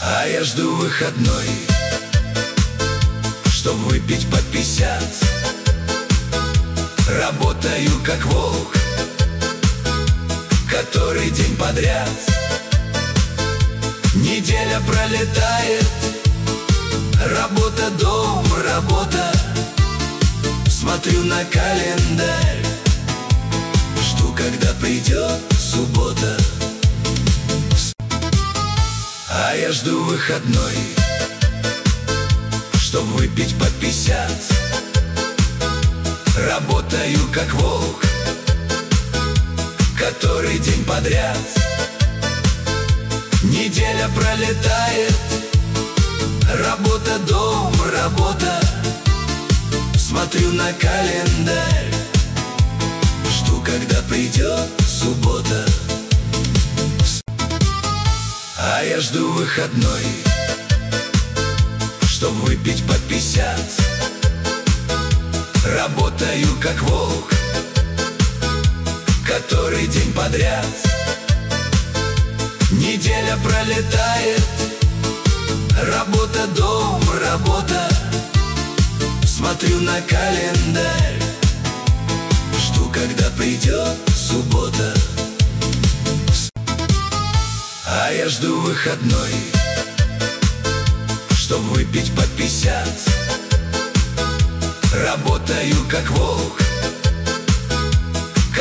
А я жду выходной, чтоб выпить по 50. Работаю как волк, который день подряд. Неделя пролетает, работа, дом, работа. Смотрю на календарь, жду, когда придет суббота. А я жду выходной, чтоб выпить по 50. Работаю как волк, который день подряд. Неделя пролетает, работа, дом, работа. Смотрю на календарь, жду, когда придет суббота. А я жду выходной, чтоб выпить по 50. Работаю как волк, который день подряд. Неделя пролетает, работа, дом, работа. Смотрю на календарь, жду, когда придет суббота. А я жду выходной, чтоб выпить по 50. Работаю как волк,